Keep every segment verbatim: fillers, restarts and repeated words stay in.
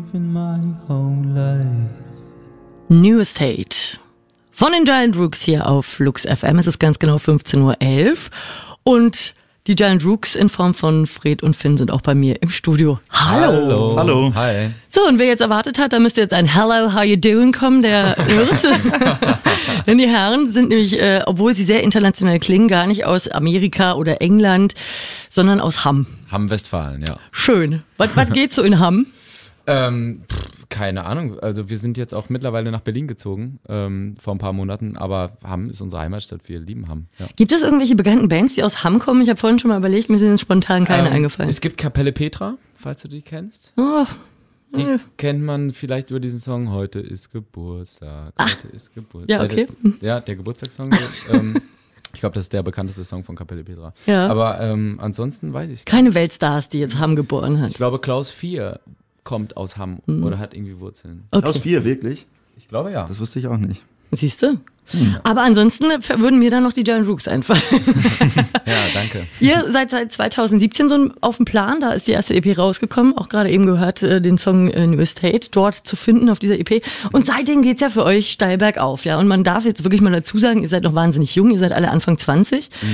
in my own life. New Estate von den Giant Rooks hier auf Lux F M. Es ist ganz genau fünfzehn Uhr elf und die Giant Rooks in Form von Fred und Finn sind auch bei mir im Studio. Hallo. Hallo. Hallo. Hi. So, und wer jetzt erwartet hat, da müsste jetzt ein Hello, how you doing kommen, der irrt. Denn die Herren sind nämlich, äh, obwohl sie sehr international klingen, gar nicht aus Amerika oder England, sondern aus Hamm. Hamm, Westfalen, ja. Schön. Was, was geht so in Hamm? Ähm, pff, keine Ahnung. Also wir sind jetzt auch mittlerweile nach Berlin gezogen, ähm, vor ein paar Monaten, aber Hamm ist unsere Heimatstadt. Wir lieben Hamm. Ja. Gibt es irgendwelche bekannten Bands, die aus Hamm kommen? Ich habe vorhin schon mal überlegt, mir sind jetzt spontan keine ähm, eingefallen. Es gibt Kapelle Petra, falls du die kennst. Oh. Die äh. kennt man vielleicht über diesen Song Heute ist Geburtstag. Ah. Heute ist Geburtstag. Ja, okay. Der, ja, der Geburtstagssong. ähm, ich glaube, das ist der bekannteste Song von Kapelle Petra. Ja. Aber ähm, ansonsten weiß ich keine Weltstars, die jetzt Hamm geboren hat. Ich glaube, Klaus vier kommt aus Hamm mhm. oder hat irgendwie Wurzeln. Okay. Klaus vier, wirklich? Ich glaube, ja. Das wusste ich auch nicht. Siehst du? Hm. Aber ansonsten würden mir dann noch die Giant Rooks einfallen. Ja, danke. Ihr seid seit zweitausendsiebzehn so auf dem Plan, da ist die erste E P rausgekommen, auch gerade eben gehört, den Song New Estate dort zu finden auf dieser E P. Und seitdem geht's ja für euch steil bergauf, ja. Und man darf jetzt wirklich mal dazu sagen, ihr seid noch wahnsinnig jung, ihr seid alle Anfang zwanzig. Mhm.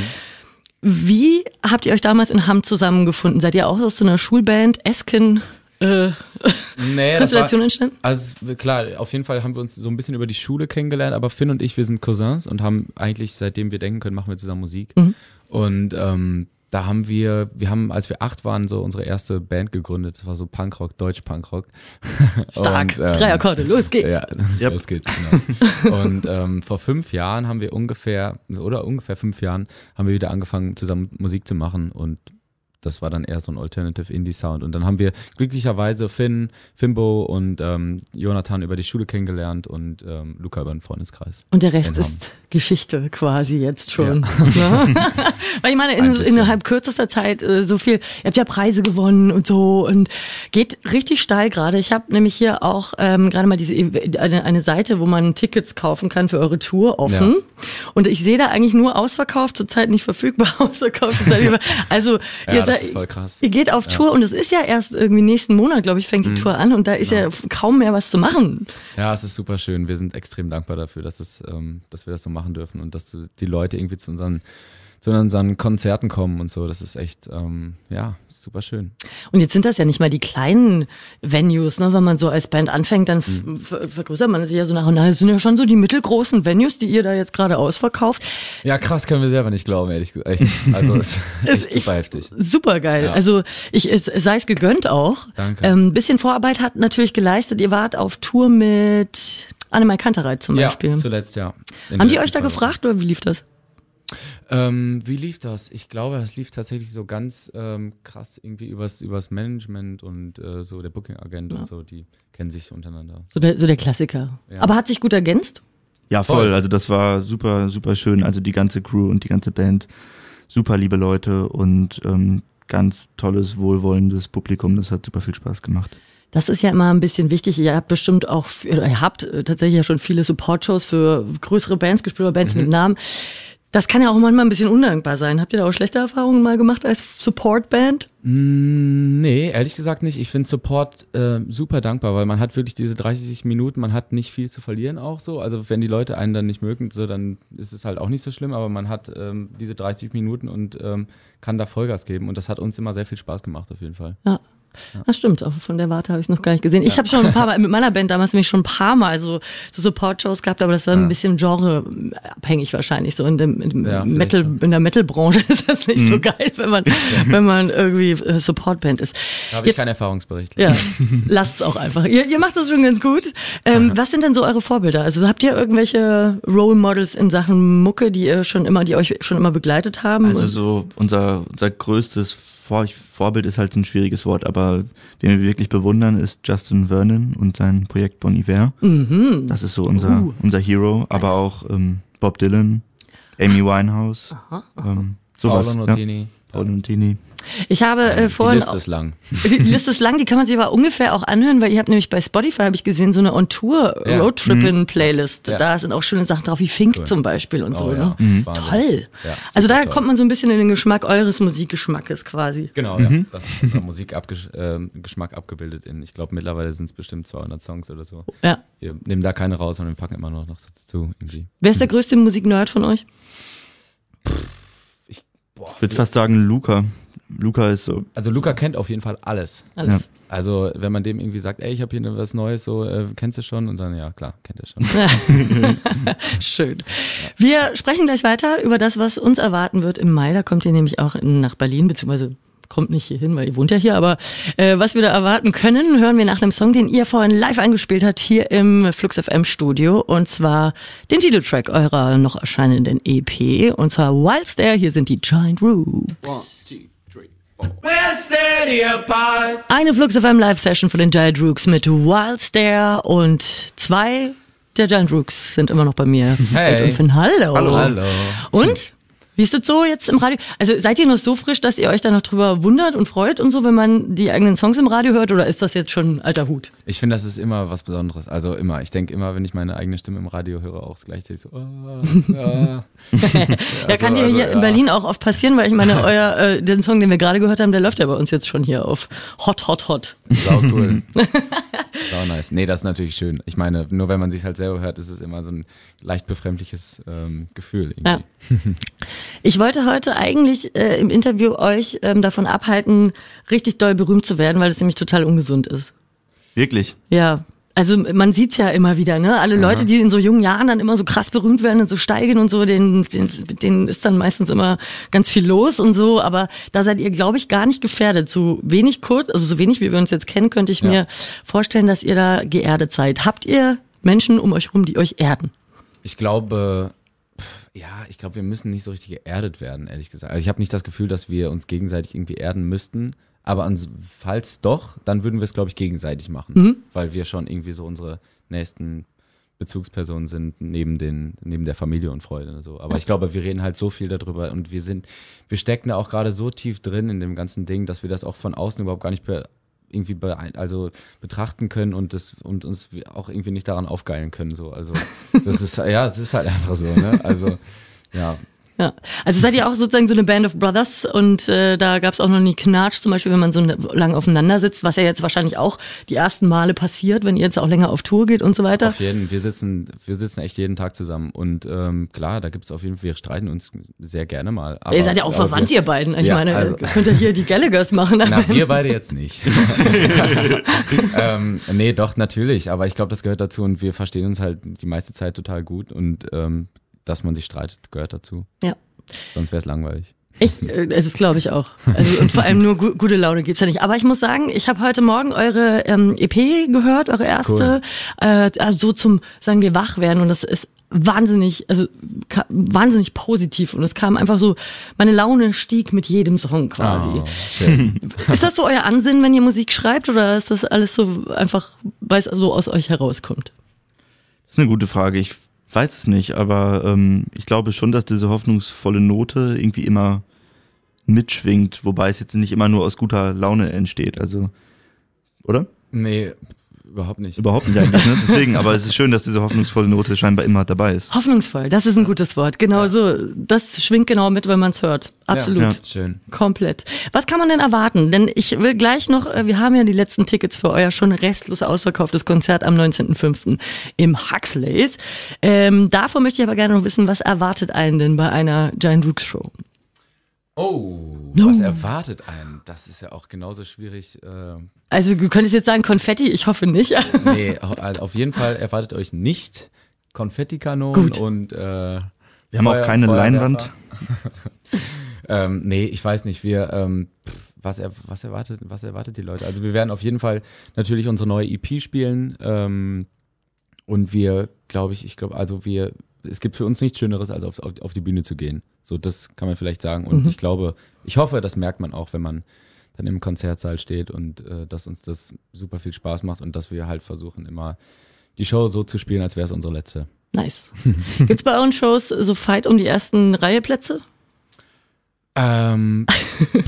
Wie habt ihr euch damals in Hamm zusammengefunden? Seid ihr auch aus so einer Schulband, Esken, Äh, nee, Konstellation war, entstanden? Also klar, auf jeden Fall haben wir uns so ein bisschen über die Schule kennengelernt, aber Finn und ich, wir sind Cousins und haben eigentlich, seitdem wir denken können, machen wir zusammen Musik. Mhm. Und ähm, da haben wir, wir haben, als wir acht waren, so unsere erste Band gegründet. Das war so Punkrock, Deutsch-Punkrock. Stark, und, ähm, drei Akkorde, los geht's. Ja, yep. los geht's, genau. Und ähm, vor fünf Jahren haben wir ungefähr, oder ungefähr fünf Jahren, haben wir wieder angefangen, zusammen Musik zu machen und das war dann eher so ein Alternative Indie Sound. Und dann haben wir glücklicherweise Finn, Fimbo und ähm, Jonathan über die Schule kennengelernt und ähm, Luca über den Freundeskreis. Und der Rest ist Geschichte quasi jetzt schon. Ja. Ne? Weil ich meine, in, innerhalb kürzester Zeit äh, so viel, ihr habt ja Preise gewonnen und so und geht richtig steil gerade. Ich habe nämlich hier auch ähm, gerade mal diese eine, eine Seite, wo man Tickets kaufen kann für eure Tour offen. Ja. Und ich sehe da eigentlich nur ausverkauft, zurzeit nicht verfügbar, ausverkauft. Also ja, ihr seid das ist voll krass. Ihr geht auf Tour ja. und es ist ja erst irgendwie nächsten Monat, glaube ich, fängt die mhm. Tour an und da ist ja. ja kaum mehr was zu machen. Ja, es ist super schön. Wir sind extrem dankbar dafür, dass, das, ähm, dass wir das so machen dürfen und dass die Leute irgendwie zu unseren, zu unseren Konzerten kommen und so. Das ist echt, ähm, ja, super schön. Und jetzt sind das ja nicht mal die kleinen Venues, ne? Wenn man so als Band anfängt, dann mhm. ver- vergrößert man sich ja so nach und nach. Das sind ja schon so die mittelgroßen Venues, die ihr da jetzt gerade ausverkauft. Ja, krass, können wir selber nicht glauben, ehrlich gesagt. Echt. Also es ist echt super ich, heftig. Super geil. Ja. Also ich es sei es gegönnt auch. Danke. Ein ähm, bisschen Vorarbeit hat natürlich geleistet. Ihr wart auf Tour mit Annemai Kantereit zum Beispiel. Ja, zuletzt, ja. In Haben die euch da Fall gefragt oder wie lief das? Ähm, wie lief das? Ich glaube, das lief tatsächlich so ganz ähm, krass irgendwie übers, übers Management und äh, so der Booking-Agent ja. und so, die kennen sich untereinander. So der, so der Klassiker. Ja. Aber hat sich gut ergänzt? Ja, voll. voll. Also das war super, super schön. Also die ganze Crew und die ganze Band, super liebe Leute und ähm, ganz tolles, wohlwollendes Publikum. Das hat super viel Spaß gemacht. Das ist ja immer ein bisschen wichtig. Ihr habt bestimmt auch, oder ihr habt tatsächlich ja schon viele Support-Shows für größere Bands gespielt oder Bands mhm. mit Namen. Das kann ja auch manchmal ein bisschen undankbar sein. Habt ihr da auch schlechte Erfahrungen mal gemacht als Support-Band? Mm, nee, ehrlich gesagt nicht. Ich finde Support äh, super dankbar, weil man hat wirklich diese dreißig Minuten, man hat nicht viel zu verlieren auch so. Also wenn die Leute einen dann nicht mögen, so, dann ist es halt auch nicht so schlimm, aber man hat ähm, diese dreißig Minuten und ähm, kann da Vollgas geben und das hat uns immer sehr viel Spaß gemacht auf jeden Fall. Ja. Ja. Das stimmt, auch von der Warte habe ich noch gar nicht gesehen. Ich ja. habe schon ein paar Mal mit meiner Band damals nämlich schon ein paar Mal so, so Support-Shows gehabt, aber das war ja. ein bisschen genreabhängig wahrscheinlich. So in dem in ja, Metal, in der Metal-Branche ist das nicht mhm. so geil, wenn man, wenn man irgendwie Support-Band ist. Da habe ich keinen Erfahrungsbericht. Ja, lasst es auch einfach. Ihr, ihr macht das schon ganz gut. Ähm, was sind denn so eure Vorbilder? Also habt ihr irgendwelche Role Models in Sachen Mucke, die ihr schon immer, die euch schon immer begleitet haben? Also so unser, unser größtes Vor- Vorbild ist halt ein schwieriges Wort, aber den wir wirklich bewundern, ist Justin Vernon und sein Projekt Bon Iver. Mhm. Das ist so unser, uh. unser Hero, aber nice. auch ähm, Bob Dylan, Amy Winehouse, aha, aha. Ähm, sowas. Paolo Nutini. Ja. Paolo Nutini. Ich habe äh, vorhin... Die Liste ist lang. Die Liste ist lang, die kann man sich aber ungefähr auch anhören, weil ihr habt nämlich bei Spotify, habe ich gesehen, so eine On-Tour-Roadtrippin'-Playlist. Ja. Da sind auch schöne Sachen drauf, wie Fink Cool. zum Beispiel und Oh, so. ja. Ne? Mhm. Toll. Ja, also da toll. kommt man so ein bisschen in den Geschmack eures Musikgeschmackes quasi. Genau, ja. Das ist unser Musikgeschmack äh, Geschmack abgebildet in, ich glaube mittlerweile sind es bestimmt zweihundert Songs oder so. Ja. Wir nehmen da keine raus, sondern wir packen immer noch dazu irgendwie. Wer ist der größte Musiknerd von euch? Ich, boah, Ich würde fast sagen Luca. Luca ist so. Also Luca kennt auf jeden Fall alles. Alles. Ja. Also wenn man dem irgendwie sagt, ey, ich habe hier was Neues, so äh, kennst du schon? Und dann, ja klar, kennt er schon. Schön. Wir sprechen gleich weiter über das, was uns erwarten wird im Mai. Da kommt ihr nämlich auch in, nach Berlin, beziehungsweise kommt nicht hier hin, weil ihr wohnt ja hier, aber äh, was wir da erwarten können, hören wir nach einem Song, den ihr vorhin live eingespielt habt, hier im Flux F M Studio, und zwar den Titeltrack eurer noch erscheinenden E P, und zwar Wild Stare. Hier sind die Giant Rooks. Eine Flux F M Live-Session von den Giant Rooks mit Wild Stare, und zwei der Giant Rooks sind immer noch bei mir. Hey. Und Finn, hallo. Hallo. Hallo. Und? Wie ist das so jetzt im Radio? Also seid ihr noch so frisch, dass ihr euch da noch drüber wundert und freut und so, wenn man die eigenen Songs im Radio hört, oder ist das jetzt schon alter Hut? Ich finde, das ist immer was Besonderes. Also immer. Ich denke immer, wenn ich meine eigene Stimme im Radio höre, auch gleichzeitig so. Oh, ja. Ja, kann dir also, hier ja. in Berlin auch oft passieren, weil ich meine, euer äh, den Song, den wir gerade gehört haben, der läuft ja bei uns jetzt schon hier auf Hot, Hot, Hot. Sau cool. Sau nice. Nee, das ist natürlich schön. Ich meine, nur wenn man sich halt selber hört, ist es immer so ein leicht befremdliches ähm, Gefühl irgendwie. Ja. Ich wollte heute eigentlich äh, im Interview euch ähm, davon abhalten, richtig doll berühmt zu werden, weil das nämlich total ungesund ist. Wirklich. Ja. Also man sieht's ja immer wieder, ne? Alle Leute, Aha. die in so jungen Jahren dann immer so krass berühmt werden und so steigen und so, denen, denen, denen ist dann meistens immer ganz viel los und so. Aber da seid ihr, glaube ich, gar nicht gefährdet. So wenig kurz, also so wenig wie wir uns jetzt kennen, könnte ich Ja. mir vorstellen, dass ihr da geerdet seid. Habt ihr Menschen um euch rum, die euch erden? Ich glaube, pff, ja, ich glaube, wir müssen nicht so richtig geerdet werden, ehrlich gesagt. Also ich habe nicht das Gefühl, dass wir uns gegenseitig irgendwie erden müssten. Aber ans, falls doch, dann würden wir es, glaube ich, gegenseitig machen. Mhm. Weil wir schon irgendwie so unsere nächsten Bezugspersonen sind, neben den, neben der Familie und Freunde und so. Aber ich glaube, wir reden halt so viel darüber und wir sind, wir stecken da auch gerade so tief drin in dem ganzen Ding, dass wir das auch von außen überhaupt gar nicht be, irgendwie be, also betrachten können und das und uns auch irgendwie nicht daran aufgeilen können. So. Also das ist, ja, es ist halt einfach so, ne? Also, ja. Ja, also seid ihr auch sozusagen so eine Band of Brothers, und äh, da gab's auch noch nie Knatsch, zum Beispiel, wenn man so lange aufeinander sitzt, was ja jetzt wahrscheinlich auch die ersten Male passiert, wenn ihr jetzt auch länger auf Tour geht und so weiter. Auf jeden, wir sitzen, wir sitzen echt jeden Tag zusammen und ähm, klar, da gibt's auf jeden Fall, wir streiten uns sehr gerne mal. Aber, ihr seid ja auch aber verwandt, wir, ihr beiden. Ich ja, meine, also, könnt ihr hier die Gallaghers machen. Na, wir beide jetzt nicht. ähm, nee, doch, natürlich, aber ich glaube, das gehört dazu und wir verstehen uns halt die meiste Zeit total gut und ähm, dass man sich streitet, gehört dazu. Ja. Sonst wäre es langweilig. Ich, äh, das glaube ich auch. Also, und vor allem nur gu- gute Laune gibt's ja nicht. Aber ich muss sagen, ich habe heute Morgen eure ähm, E P gehört, eure erste, cool. äh, also so zum, sagen wir, Wachwerden, und das ist wahnsinnig, also ka- wahnsinnig positiv, und es kam einfach so, meine Laune stieg mit jedem Song quasi. Oh, schön. Ist das so euer Ansinnen, wenn ihr Musik schreibt, oder ist das alles so einfach, weil es so aus euch herauskommt? Das ist eine gute Frage. Ich weiß es nicht, aber ähm, ich glaube schon, dass diese hoffnungsvolle Note irgendwie immer mitschwingt, wobei es jetzt nicht immer nur aus guter Laune entsteht, also, oder? Nee, überhaupt nicht. Überhaupt nicht eigentlich, ne? Deswegen, aber es ist schön, dass diese hoffnungsvolle Note scheinbar immer dabei ist. Hoffnungsvoll, das ist ein gutes Wort. Genau Ja. so, das schwingt genau mit, wenn man es hört. Absolut. Ja, schön. Komplett. Was kann man denn erwarten? Denn ich will gleich noch, äh, wir haben ja die letzten Tickets für euer schon restlos ausverkauftes Konzert am neunzehnten fünften im Huxleys. Ähm, davor möchte ich aber gerne noch wissen, was erwartet einen denn bei einer Giant Rooks Show? Oh, No. was erwartet einen? Das ist ja auch genauso schwierig. Äh, Also du könntest jetzt sagen Konfetti, ich hoffe nicht. nee, au- auf jeden Fall erwartet euch nicht Konfettikanonen Gut. und äh, wir Wir haben auch keine Leinwand. ähm, nee, ich weiß nicht, wir ähm, pff, was, er, was erwartet was erwartet die Leute? Also wir werden auf jeden Fall natürlich unsere neue E P spielen ähm, und wir, glaube ich, ich glaube, also wir es gibt für uns nichts Schöneres, als auf, auf, auf die Bühne zu gehen. So, das kann man vielleicht sagen. Und Mhm. ich glaube, ich hoffe, das merkt man auch, wenn man dann im Konzertsaal steht und äh, dass uns das super viel Spaß macht und dass wir halt versuchen, immer die Show so zu spielen, als wäre es unsere letzte. Nice. Gibt's bei euren Shows so Fight um die ersten Reihe Plätze? Ähm,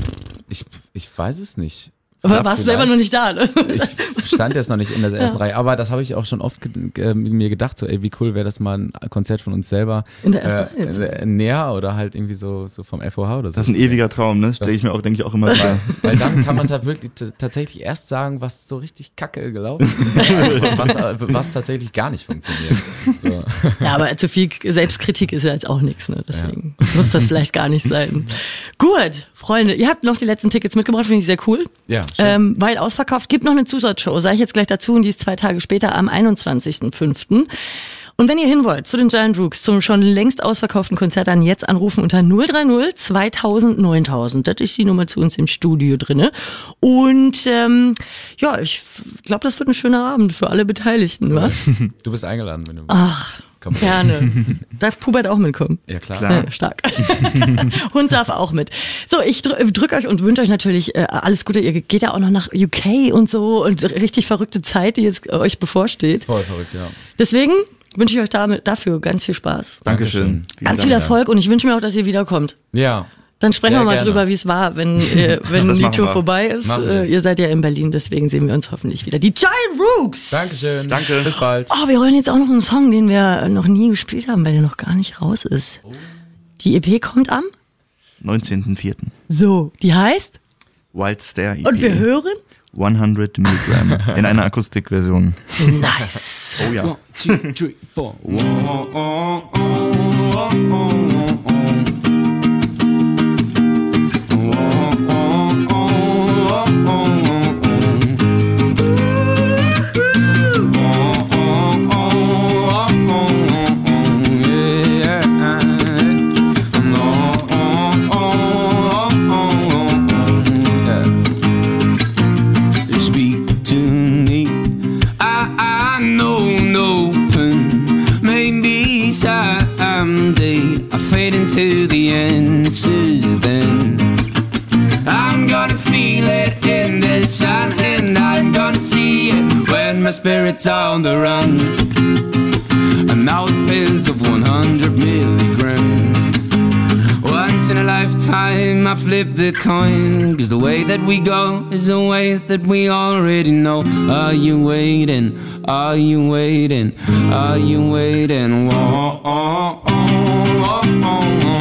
Ich, ich weiß es nicht. Aber warst du selber noch nicht da, ne? Ich stand jetzt noch nicht in der ersten ja. Reihe, aber das habe ich auch schon oft ge- äh, mir gedacht, so ey, wie cool wäre das mal ein Konzert von uns selber in der ersten äh, äh, näher oder halt irgendwie so so vom F O H oder so. Das ist ein ewiger Traum, ne? Stelle ich mir auch, denke ich, auch immer vor. Weil dann kann man da wirklich t- tatsächlich erst sagen, was so richtig kacke gelaufen ist, was, was tatsächlich gar nicht funktioniert. So. Ja, aber zu viel Selbstkritik ist ja jetzt auch nichts, ne? Deswegen ja. muss das vielleicht gar nicht sein. Gut, Freunde, ihr habt noch die letzten Tickets mitgebracht, finde ich sehr cool. Ja. Ähm, weil ausverkauft, gibt noch eine Zusatzshow, sage ich jetzt gleich dazu, und die ist zwei Tage später am einundzwanzigsten fünften Und wenn ihr hin wollt zu den Giant Rooks, zum schon längst ausverkauften Konzert, dann jetzt anrufen unter null drei null zweitausend neuntausend. Das ist die Nummer zu uns im Studio drinne. Und ähm, ja, ich glaube, das wird ein schöner Abend für alle Beteiligten, wa? Du bist eingeladen, wenn du Ach, Komm gerne. Darf Pubert auch mitkommen? Ja, klar. klar. Ja, stark. Hund darf auch mit. So, ich drücke drück euch und wünsche euch natürlich äh, alles Gute. Ihr geht ja auch noch nach U K und so und richtig verrückte Zeit, die jetzt euch bevorsteht. Voll verrückt, ja. Deswegen wünsche ich euch damit, dafür ganz viel Spaß. Dankeschön. Ganz viel Erfolg und ich wünsche mir auch, dass ihr wiederkommt. Ja. Dann sprechen Sehr wir mal gerne. drüber, wie es war, wenn, äh, wenn die Tour wir. vorbei ist. Äh, ihr seid ja in Berlin, deswegen sehen wir uns hoffentlich wieder. Die Giant Rooks! Dankeschön. Danke. Bis bald. Oh, wir hören jetzt auch noch einen Song, den wir noch nie gespielt haben, weil der noch gar nicht raus ist. Die E P kommt am? neunzehnten vierten So, die heißt? Wild Stare E P. Und wir hören? hundert Milligramm in einer Akustikversion. Nice. Oh ja. One, two, three, four. To the answers then I'm gonna feel it in the sun and I'm gonna see it when my spirit's on the run. And now the pills of one hundred milligram. Once in a lifetime I flip the coin, cause the way that we go is the way that we already know. Are you waiting? Are you waiting? Are you waiting? Whoa, oh, oh, oh, oh.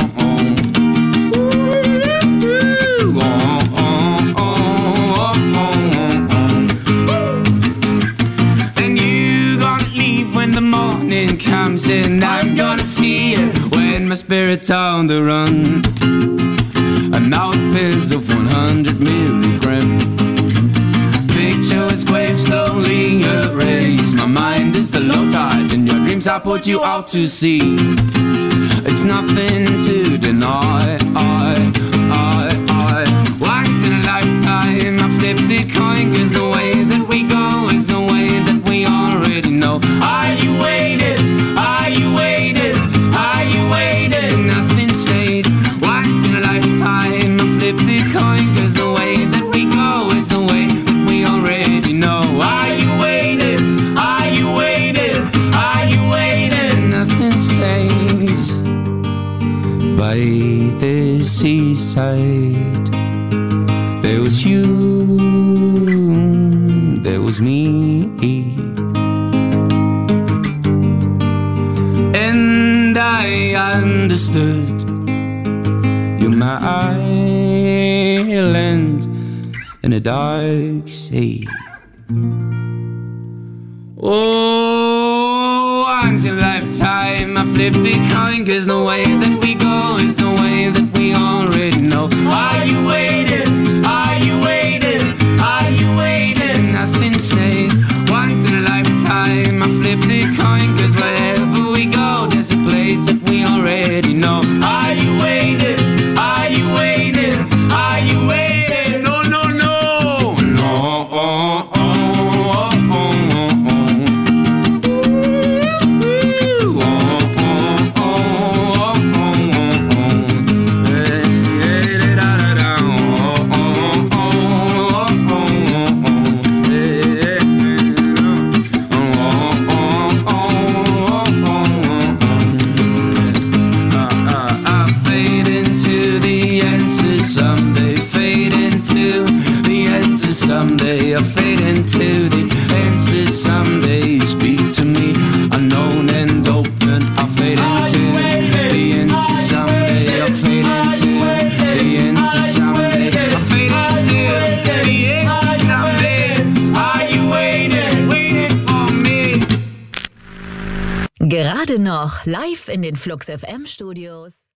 Comes in, I'm gonna see it when my spirit's on the run. And now the pills of one hundred milligram. Pictures wave slowly erase. My mind is the low tide and your dreams I put you out to sea. It's nothing to deny. I, I, I. Once in a lifetime I flip the coin, cause the way that we go is the way that we already know. Are you waiting? Are you waiting? Are you waiting? Nothing stays. Once in a lifetime I flip the coin, cause the way that we go is the way that we already know. Are you waiting? Are you waiting? Are you waiting? Nothing stays. By the seaside there was you, there was me, and I understood you're my island in a dark sea. Oh, once in a lifetime I flip the coin, cause the way that we go is the way that we already know. Are you waiting? Are you waiting? Are you waiting? Nothing stays. Once in a lifetime I flip the coin, cause wherever we go there's a place that we already know. Are you waiting? Are you waiting? Are you waiting? No, no, no. No. Oh, oh, oh, oh, oh. Ooh, oh, oh, oh, oh, oh, oh. Hey, hey, da, da, da. Oh, oh, oh, oh, oh, oh. Hey, hey. into someday. Speak to me, unknown and open. I'll fade into the into someday. I'll fade into the into someday. I'll fade into the into someday. Are you waiting, waiting for me? Gerade noch live in den Flux F M Studios.